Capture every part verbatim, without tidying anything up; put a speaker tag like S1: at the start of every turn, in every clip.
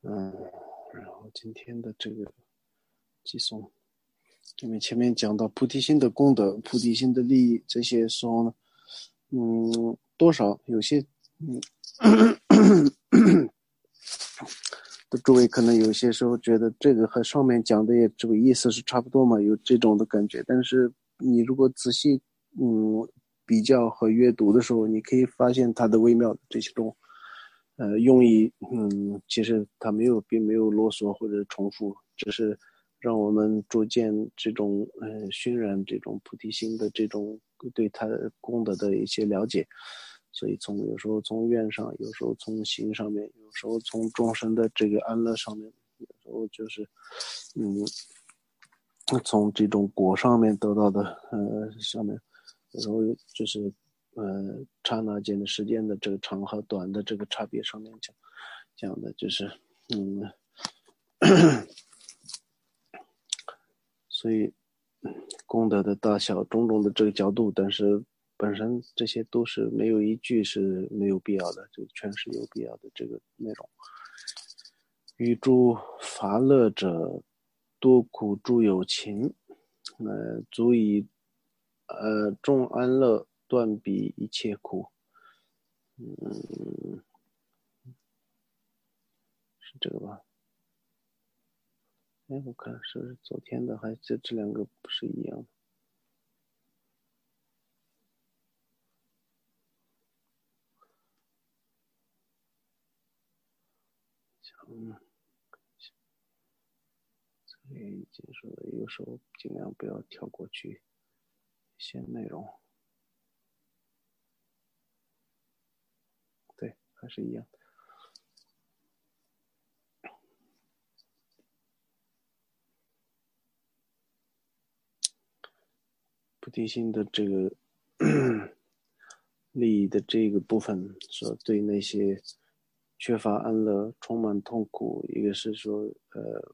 S1: 嗯，然后今天的这个寄送，因为前面讲到菩提心的功德、菩提心的利益这些时候呢，嗯，多少有些嗯，的诸位可能有些时候觉得这个和上面讲的也这个意思是差不多嘛，有这种的感觉。但是你如果仔细嗯比较和阅读的时候，你可以发现它的微妙的这种呃用意，嗯，其实它没有并没有啰嗦或者重复，只是让我们逐渐这种呃熏染这种菩提心的这种对它的功德的一些了解。所以从有时候从愿上，有时候从行上面，有时候从众生的这个安乐上面，有时候就是嗯从这种果上面得到的呃上面，有时候就是呃刹那间的时间的这个长和短的这个差别上面讲讲的就是嗯所以功德的大小种种的这个角度，但是本身这些都是没有一句是没有必要的，这全是有必要的这个内容。与诸乏乐者，多苦诸有情，呃，足以呃众安乐，断彼一切苦。嗯，是这个吧？哎，我看是不是昨天的，还这这两个不是一样的？嗯，所以已经说的，有时候尽量不要跳过去一些内容。对，还是一样。菩提心的这个利益的这个部分，说对那些缺乏安乐、充满痛苦，一个是说呃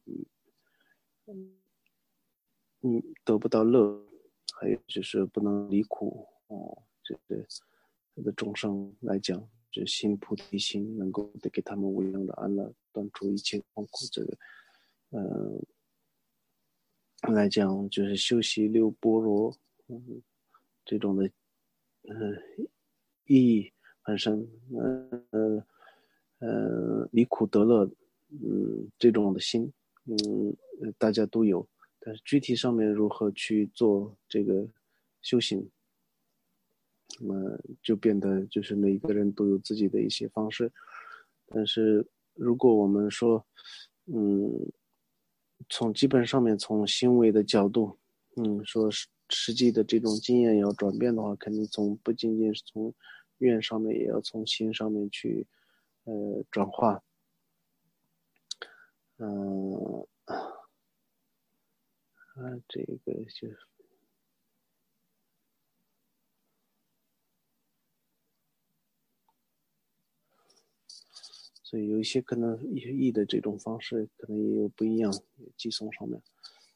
S1: 嗯得不到乐，还有就是不能离苦哦，这个这个众生来讲，这心菩提心能够给他们无量的安乐，断除一切痛苦，这个呃来讲就是修习六波罗，嗯，这种的呃意义很深，呃呃呃离苦得乐，嗯，这种的心，嗯，大家都有，但是具体上面如何去做这个修行，那么就变得就是每个人都有自己的一些方式，但是如果我们说，嗯，从基本上面从行为的角度，嗯，说实实际的这种经验要转变的话，肯定从不仅仅是从愿上面，也要从心上面去呃转化，嗯、呃，啊，这个就。所以有一些可能译的这种方式可能也有不一样，寄送上面。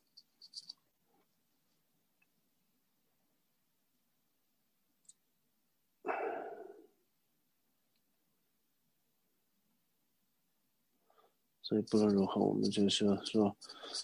S1: 所以不论如何，我们就是说，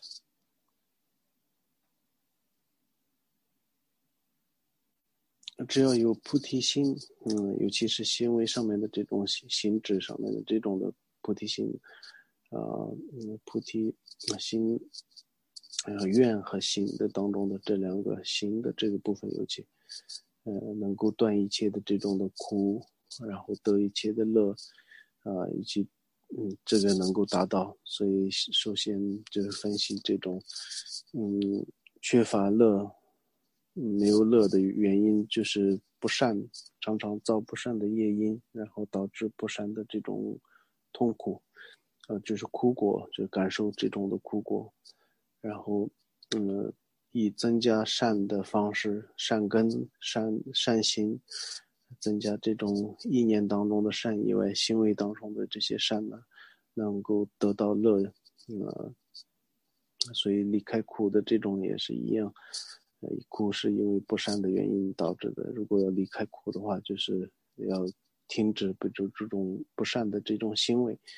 S1: 只要有菩提心，嗯，尤其是行为上面的这种行行止上面的这种的菩提心，啊、呃，嗯，菩提心，呃，愿和行的当中的这两个行的这个部分，尤其，呃，能够断一切的这种的苦，然后得一切的乐，啊、呃，以及，嗯，这个能够达到。所以首先就是分析这种，嗯，缺乏乐。没有乐的原因就是不善，常常造不善的业因，然后导致不善的这种痛苦，呃，就是苦果，就感受这种的苦果，然后，嗯，以增加善的方式，善根、善善行，增加这种意念当中的善以外，行为当中的这些善呢，能够得到乐，呃，所以离开苦的这种也是一样。呃，苦是因为不善的原因导致的。如果要离开苦的话，就是要停止不就这种不善的这种行为。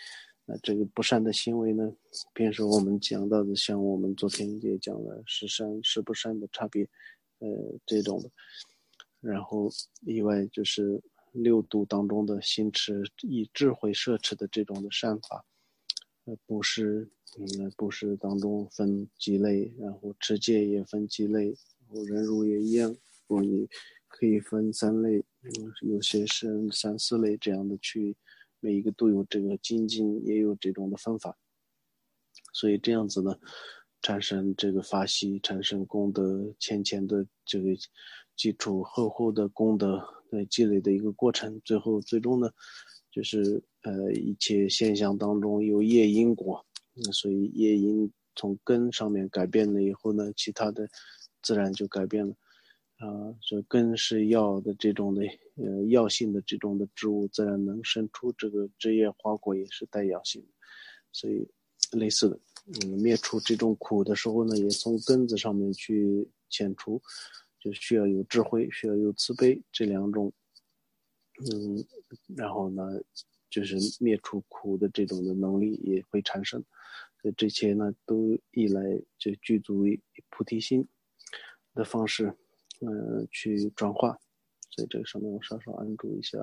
S1: 那这个不善的行为呢，便是我们讲到的，像我们昨天也讲了是善是不善的差别，呃，这种的。然后另外就是六度当中的行持以智慧摄持的这种的善法，呃，布施，嗯，布施当中分几类，然后持戒也分几类，然后忍辱也一样，或你可以分三类，嗯，有些是三四类这样的去，每一个都有这个精进，也有这种的方法，所以这样子呢，产生这个法喜，产生功德，浅浅的这个基础，厚厚的功德的积累的一个过程，最后最终呢，就是呃一切现象当中有业因果，嗯，所以业因从根上面改变了以后呢，其他的自然就改变了。啊、呃，所以根是药的这种的呃药性的这种的植物，自然能生出这个枝叶花果也是带药性的，所以类似的，嗯，灭除这种苦的时候呢，也从根子上面去遣除，就需要有智慧，需要有慈悲这两种，嗯，然后呢，就是灭除苦的这种的能力也会产生，所以这些呢都依赖就具足于菩提心的方式，嗯、呃，去转化。所以这个上面我稍稍按住一下。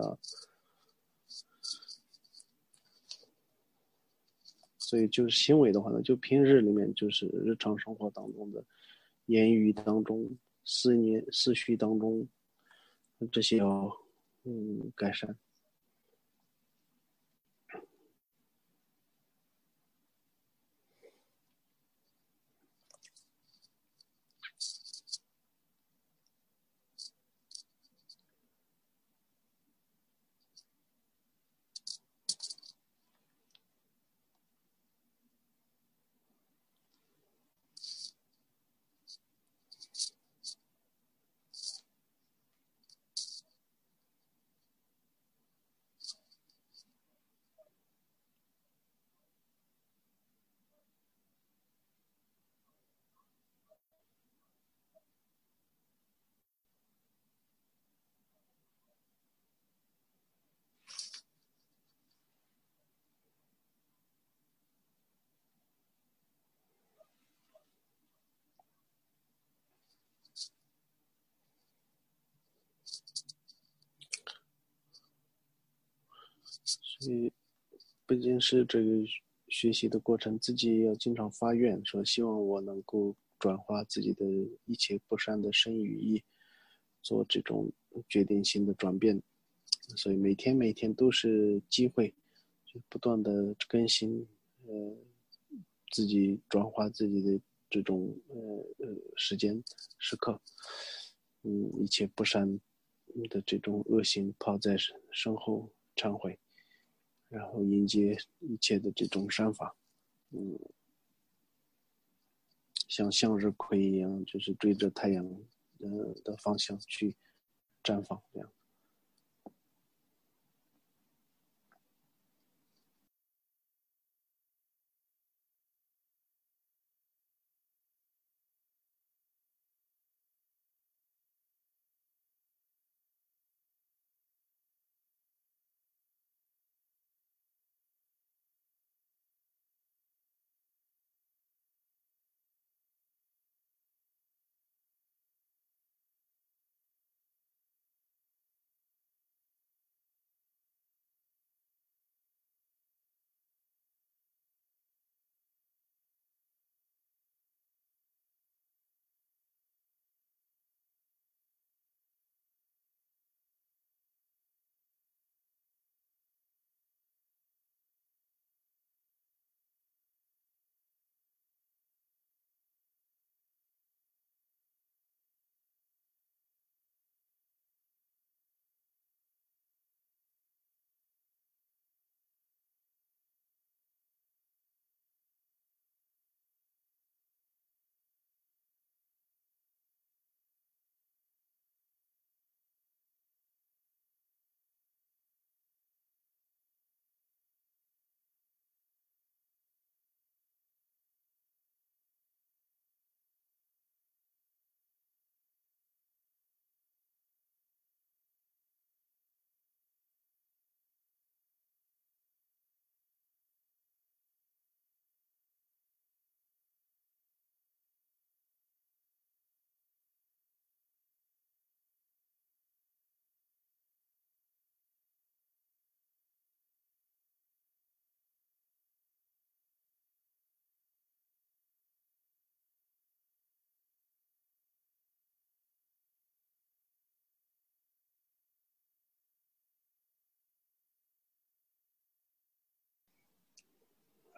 S1: 所以就是行为的话呢，就平日里面就是日常生活当中的言语当中、思念、思绪当中，这些要嗯改善。所以不仅是这个学习的过程，自己也要经常发愿，说希望我能够转化自己的一切不善的身语意，做这种决定性的转变。所以每天每天都是机会，就不断的更新，呃，自己转化自己的这种呃呃时间时刻，嗯，一切不善的这种恶行抛在身后忏悔，然后迎接一切的这种善法，嗯，像向日葵一样，就是追着太阳呃的方向去绽放，这样。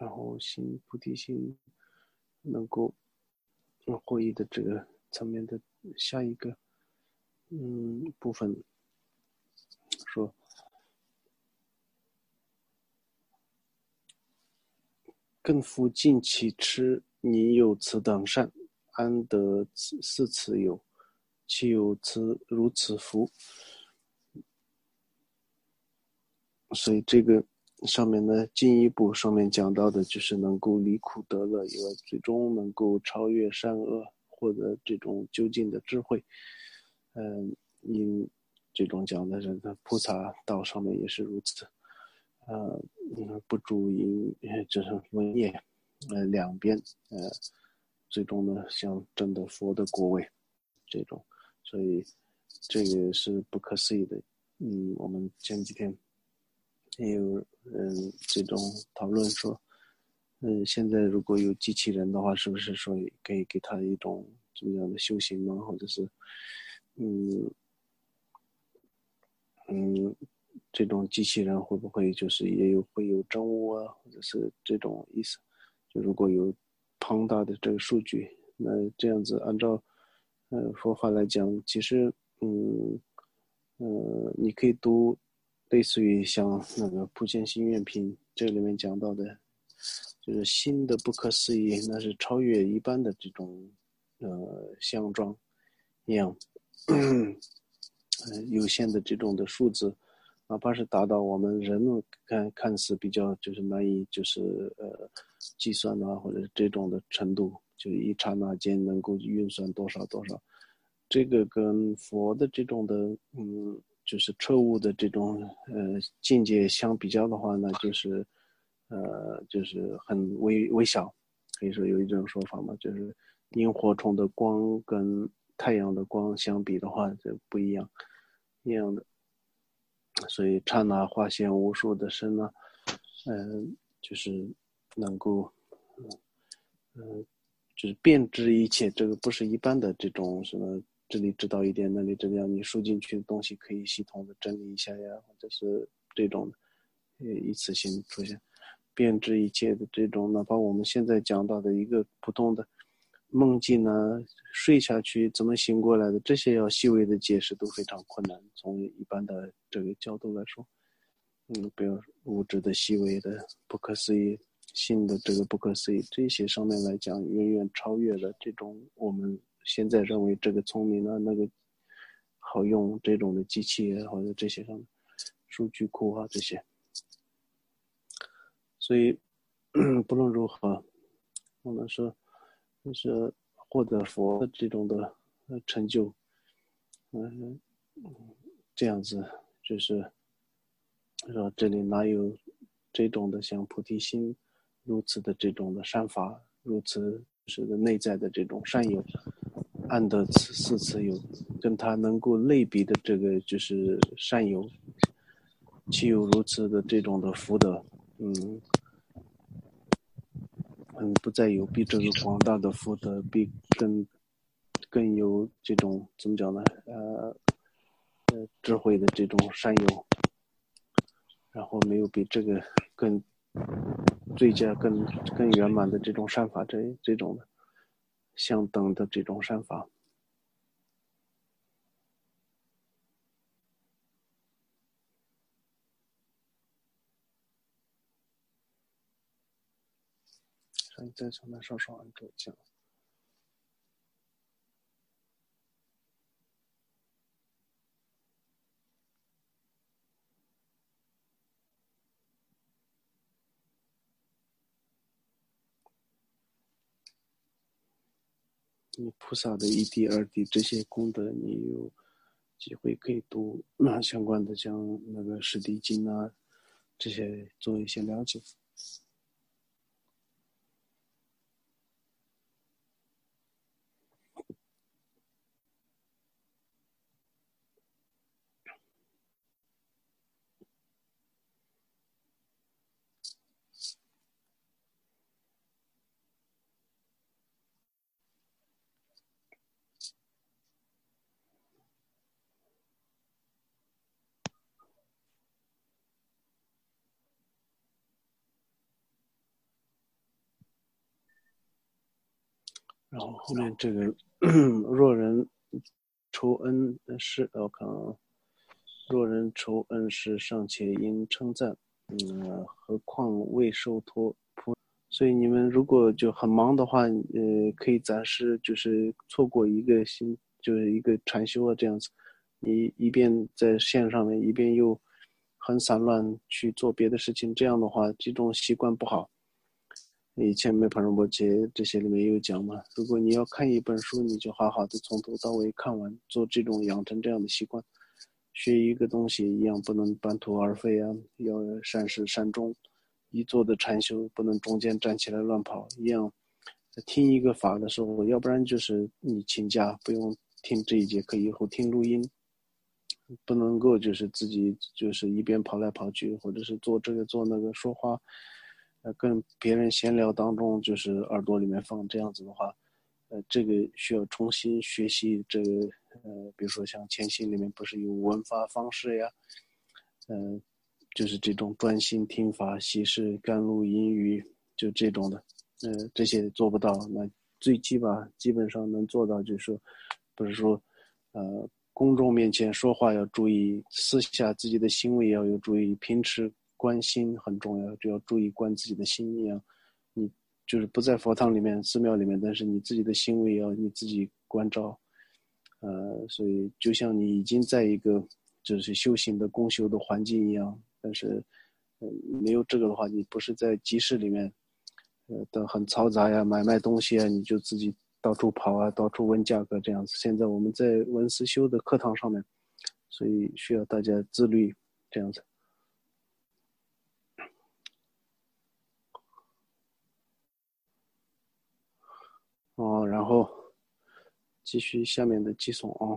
S1: 然后心菩提心能够获益的这个层面的下一个嗯部分说，更夫尽其痴，你有此等善，安得似此有？岂有此如此福？所以这个上面呢，进一步上面讲到的就是能够离苦得乐以外，最终能够超越善恶，获得这种究竟的智慧。嗯，因这种讲的人的菩萨道上面也是如此。呃，不住因就是文业，呃，两边呃，最终呢，像证得佛的果位，这种，所以这个是不可思议的。嗯，我们前几天也有嗯这种讨论说，嗯，现在如果有机器人的话，是不是说可以给他一种怎么样的修行呢？或者是嗯嗯，这种机器人会不会就是也有会有政务啊，或者是这种意思？就如果有庞大的这个数据，那这样子按照呃佛法来讲，其实嗯呃你可以读类似于像那个普贤行愿品这里面讲到的，就是心的不可思议，那是超越一般的这种呃相状一样。呃有限的这种的数字，哪怕是达到我们人看看似比较就是难以就是呃计算啊，或者这种的程度，就一刹那间能够运算多少多少，这个跟佛的这种的嗯就是彻悟的这种呃境界相比较的话呢，就是呃就是很微微小，可以说有一种说法嘛，就是萤火虫的光跟太阳的光相比的话，这不一样。一样的，所以刹那化现无数的身呢，嗯、就是能够，嗯、呃就是遍知一切，这个不是一般的这种什么这里知道一点，那里这样，你输进去的东西可以系统的整理一下呀，或者是这种，呃，一次性出现，遍知一切的这种，哪怕我们现在讲到的一个普通的梦境呢，睡下去怎么醒过来的，这些要细微的解释都非常困难。从一般的这个角度来说，嗯，比如物质的细微的不可思议，性的这个不可思议，这些上面来讲，远远超越了这种我们现在认为这个聪明啊，那个好用这种的机器啊，或者这些上面数据库啊这些。所以不论如何，我们说就是获得佛的这种的成就，嗯，这样子就是说这里哪有这种的像菩提心如此的这种的善法，如此是的内在的这种善友，安得此四此有，跟他能够类比的这个就是善友，岂有如此的这种的福德？嗯嗯，不再有比这个广大的福德，比更更有这种怎么讲呢？呃呃，智慧的这种善友，然后没有比这个更最佳、更更圆满的这种善法，这这种的相等的这种善法。所以再从那稍稍按住讲。你菩萨的一地、二地这些功德，你有机会可以读那相关的，像那个《史地经》啊，这些做一些了解。 然后后面这个若人仇恩是，我看啊，若人仇恩是尚且应称赞，嗯，何况未受托菩。所以你们如果就很忙的话，呃，可以暂时就是错过一个新，就是一个禅修啊这样子，你一边在线上面，一边又很散乱去做别的事情，这样的话，这种习惯不好。以前梅盘仁波切这些里面有讲嘛，如果你要看一本书，你就好好的从头到尾看完，做这种养成这样的习惯。学一个东西一样，不能半途而废啊，要善始善终。一做的禅修不能中间站起来乱跑一样。听一个法的时候，要不然就是你请假不用听这一节课，以后听录音，不能够就是自己就是一边跑来跑去，或者是做这个做那个说话。呃，跟别人闲聊当中，就是耳朵里面放这样子的话，呃，这个需要重新学习这个，呃，比如说像前行里面不是有文法方式呀，呃，就是这种专心听法、习事、甘露、音语，就这种的，呃，这些做不到，那最基吧，基本上能做到就是说，不是说，呃，公众面前说话要注意，私下自己的行为要有注意，平时。观心很重要，就要注意观自己的心一样。你就是不在佛堂里面、寺庙里面，但是你自己的行为要你自己关照。呃，所以就像你已经在一个就是修行的共修的环境一样，但是，呃，没有这个的话，你不是在集市里面，呃，的很嘈杂呀，买卖东西啊，你就自己到处跑啊，到处问价格这样子。现在我们在文思修的课堂上面，所以需要大家自律这样子。哦，然后继续下面的寄送啊。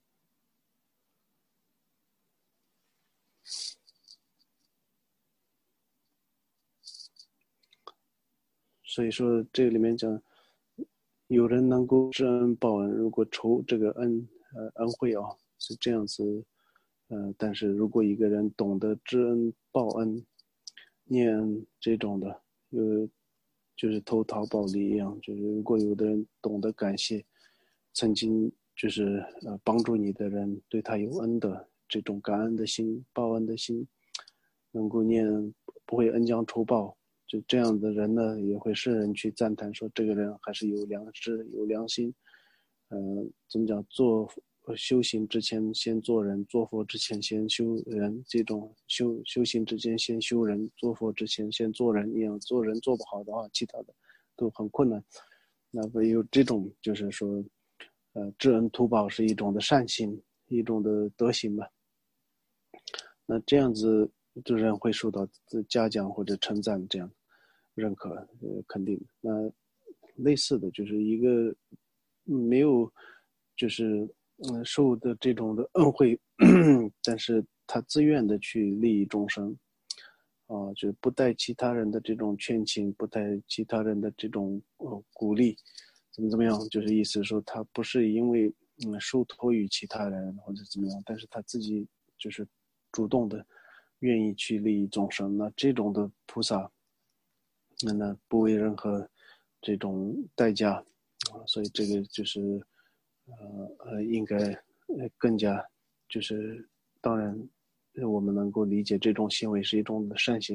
S1: 所以说这里面讲，有人能够知恩报恩，如果仇这个恩呃恩惠啊是这样子，呃，但是如果一个人懂得知恩报恩，念恩这种的，有就是投桃报李一样，就是如果有的人懂得感谢曾经就是呃帮助你的人，对他有恩的这种感恩的心、报恩的心，能够念不会恩将仇报。就这样的人呢，也会世人去赞叹说，这个人还是有良知、有良心。呃，怎么讲？做修行之前先做人，做佛之前先修人。这种修修行之前先修人，做佛之前先做人一样。做人做不好的话，其他的都很困难。那么有这种，就是说，呃，知恩图报是一种的善行，一种的德行吧。那这样子，的人会受到嘉奖或者称赞，这样认可，呃，肯定。那类似的就是一个没有，就是嗯受的这种的恩惠，但是他自愿的去利益众生，啊、呃，就是不带其他人的这种劝请，不带其他人的这种呃鼓励，怎么怎么样，就是意思说他不是因为嗯受托于其他人或者怎么样，但是他自己就是主动的愿意去利益众生，那这种的菩萨，那那不为任何这种代价啊，所以这个就是呃呃应该呃更加就是当然我们能够理解这种行为是一种的善行。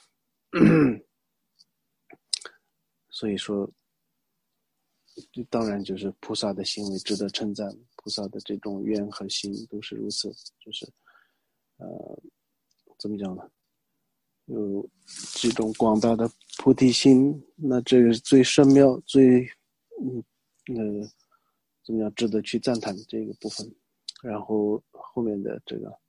S1: 所以说当然就是菩萨的行为值得称赞，菩萨的这种愿和心都是如此，就是呃怎么讲呢，有这种广大的菩提心，那这个是最深妙最嗯呃怎么样值得去赞叹这个部分。然后后面的这个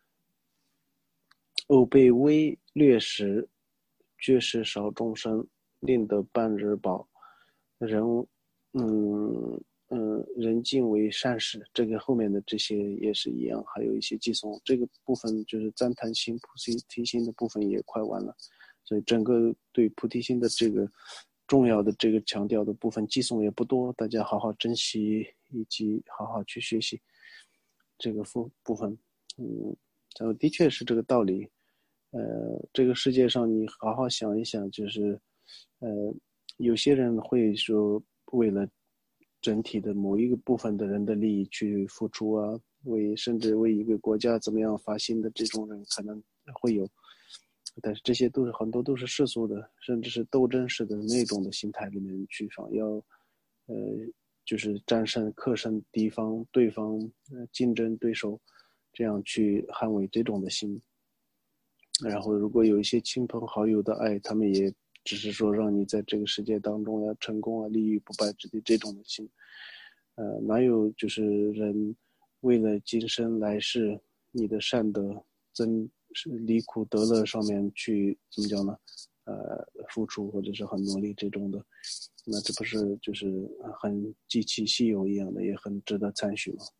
S1: 偶被微略时，绝世少众生，令得半日饱。人嗯嗯人敬为善事，这个后面的这些也是一样，还有一些寄送，这个部分就是赞叹心菩提心的部分也快完了，所以整个对菩提心的这个重要的这个强调的部分寄送也不多，大家好好珍惜以及好好去学习这个部部分。嗯，然后的确是这个道理。呃，这个世界上你好好想一想，就是，呃，有些人会说为了整体的某一个部分的人的利益去付出啊，为甚至为一个国家怎么样发心的这种人可能会有，但是这些都是很多都是世俗的，甚至是斗争式的那种的心态里面去想要，呃，就是战胜、克胜敌方、对方、呃、竞争对手，这样去捍卫这种的心。然后，如果有一些亲朋好友的爱，他们也只是说让你在这个世界当中要成功啊，立于不败之地这种的心。呃，哪有就是人为了今生来世你的善德增离苦得乐上面去怎么讲呢？呃，付出或者是很努力这种的，那这不是就是很极其稀有一样的，也很值得参许吗？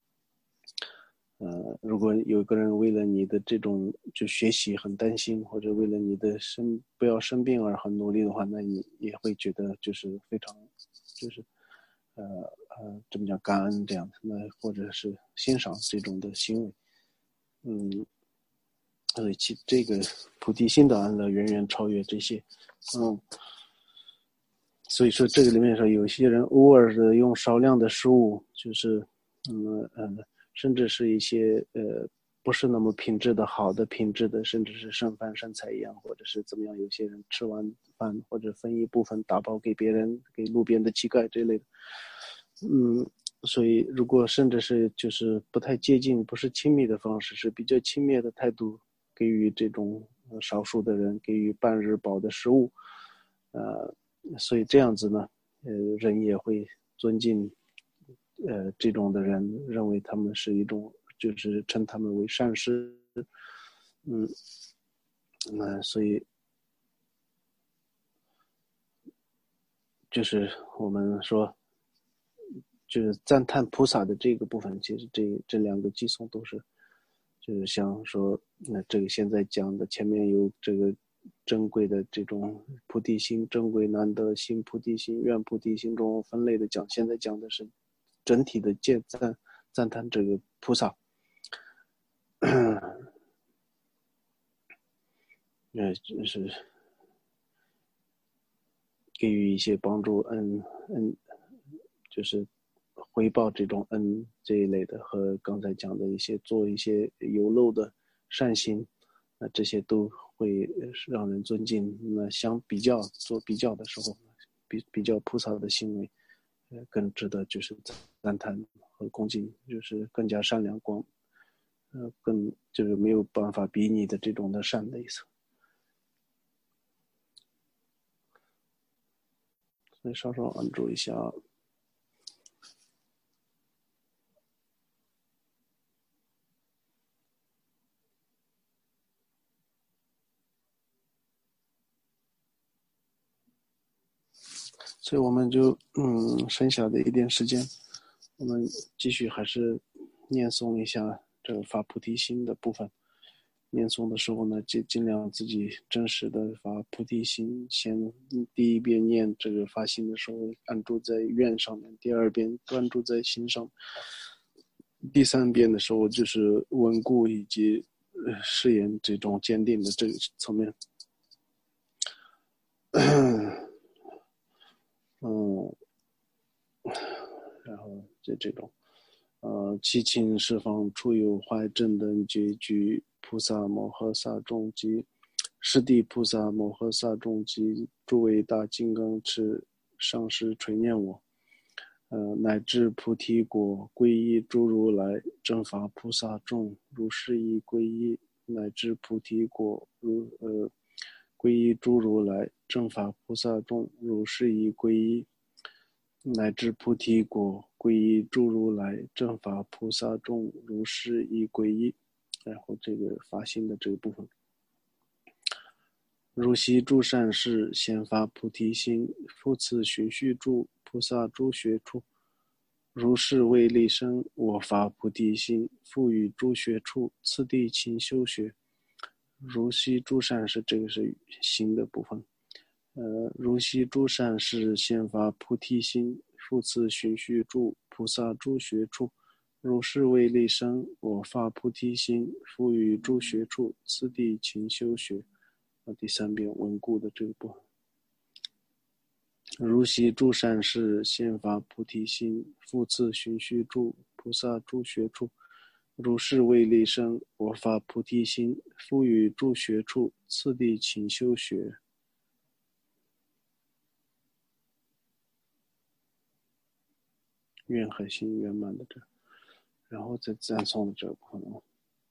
S1: 呃，如果有个人为了你的这种就学习很担心，或者为了你的生不要生病而很努力的话，那你也会觉得就是非常，就是呃呃怎么讲感恩这样的，那或者是欣赏这种的行为，嗯，所以其这个菩提心的安乐远远超越这些，嗯，所以说这个里面说有些人偶尔的用少量的食物，就是嗯呃。甚至是一些呃不是那么品质的好的品质的，甚至是剩饭剩菜一样，或者是怎么样，有些人吃完饭或者分一部分打包给别人，给路边的乞丐这类的，嗯，所以如果甚至是就是不太接近，不是亲密的方式，是比较轻蔑的态度给予这种少数的人给予半日饱的食物，呃，所以这样子呢，呃，人也会尊敬。呃，这种的人认为他们是一种，就是称他们为善师，嗯，那所以就是我们说，就是赞叹菩萨的这个部分，其实这这两个寄送都是，就是像说，那这个现在讲的前面有这个珍贵的这种菩提心，珍贵难得心菩提心、愿菩提心中分类的讲，现在讲的是整体的见赞赞叹这个菩萨。呃，就是给予一些帮助，恩恩，就是回报这种恩这一类的，和刚才讲的一些做一些有漏的善行，那这些都会让人尊敬。那相比较做比较的时候，比比较菩萨的行为，呃，更值得就是赞叹和恭敬，就是更加善良光，呃，更就是没有办法比拟的这种的善的意思。所以稍稍按住一下。所以我们就嗯，剩下的一点时间，我们继续还是念诵一下这个发菩提心的部分。念诵的时候呢，尽尽量自己真实的发菩提心。先第一遍念这个发心的时候，安住在愿上面；第二遍专注在心上；第三遍的时候就是稳固以及呃誓言这种坚定的这个层面。嗯，然后就这种。呃，七情十方处有怀正等觉具菩萨摩诃萨众及师地菩萨摩诃萨众及诸位大金刚持上师垂念我，呃，乃至菩提果皈依诸如来正法菩萨众，如是意皈依，乃至菩提果如呃皈依诸如来正法菩萨众，如是意皈依。乃至菩提果皈依诸如来正法菩萨众，如是意皈依。然后这个发心的这个部分，如悉诸善事先发菩提心，复次循序诸菩萨诸学处，如是为利生我发菩提心，复与诸学处次第勤修学。如悉诸善事，这个是心的部分。呃，如悉诸善事先发菩提心，复次循序诸菩萨诸学处，如是为利生我发菩提心，复与诸学处次第勤修学。第三遍稳固的这个部分。 如昔诸善士先发菩提心，复次循序诸菩萨诸学处，如是为利生，我发菩提心，复于诸学处，次第勤修学。愿和心圆满的这，然后再赞颂的这个部分。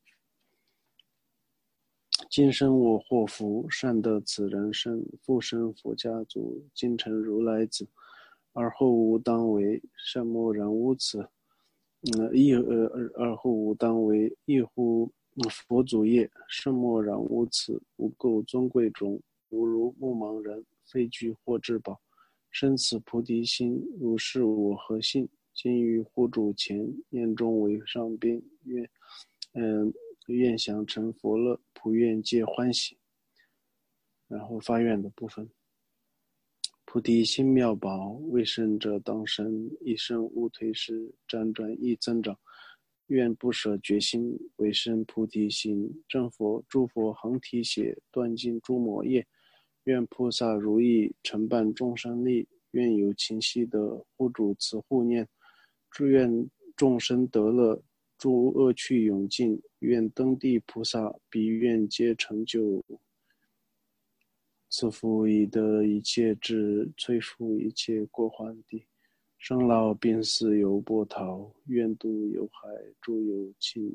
S1: 今生我获福，善得此人身，复生佛家族，今成如来子，而后吾当为，善莫然无此。嗯，亦呃而后吾当为，亦乎佛祖业，甚莫然无此。吾构尊贵中，吾如目盲人，非具获至宝，生此菩提心，如是我何信？今于护主前，念中为上宾，愿嗯愿享成佛乐，普愿皆欢喜。然后发愿的部分。菩提心妙宝，未生者当生，一生勿退失，辗转亦增长。愿不舍决心，为生菩提心。正佛诸佛恒提携，断尽诸魔业。愿菩萨如意，承办众生利。愿有情悉得，护主慈护念。祝愿众生得乐，诸恶趣永尽。愿登地菩萨，彼愿皆成就。赐福以得一切智，摧伏一切过患地。生老病死犹波涛，愿度有海诸有情。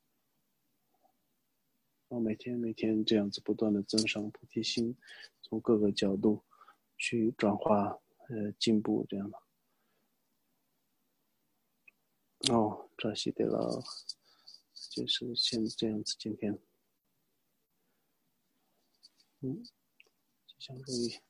S1: 然后每天每天这样子不断的增上菩提心，从各个角度去转化呃进步这样的。哦，这是对了，就是先这样子今天。嗯，吉祥如意。